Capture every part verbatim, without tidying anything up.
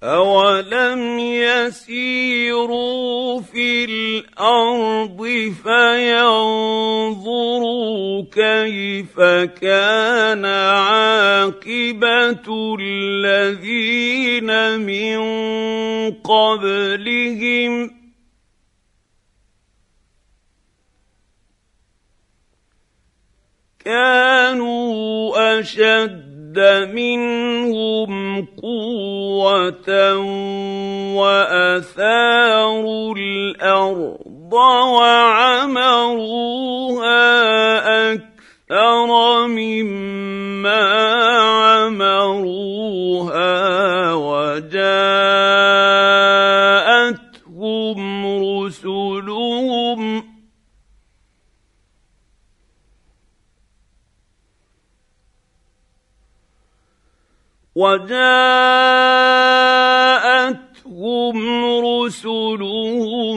أَوَلَمْ يَسِيرُوا فِي الْأَرْضِ فَيَنظُرُوا كَيْفَ كَانَ عَاقِبَةُ الَّذِينَ مِن قَبْلِهِمْ ۚ كَانُوا أَشَدَّ مِنْهُمْ قُوَّةً وَأَثَارُوا الْأَرْضَ وَعَمَرُوهَا أَكْثَرَ مِمَّا عَمَرُوهَا وَجَاءَتْهُمْ رُسُلُهُمْ وَجَاءَتْهُمْ رُسُلُهُم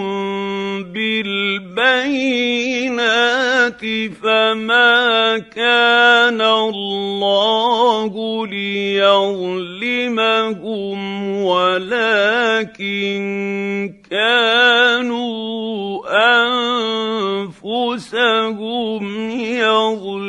بِالْبَيِّنَاتِ فَمَا كَانَ اللَّهُ لِيَظْلِمَهُمْ وَلَٰكِن كَانُوا أَنفُسَهُمْ يَظْلِمُونَ.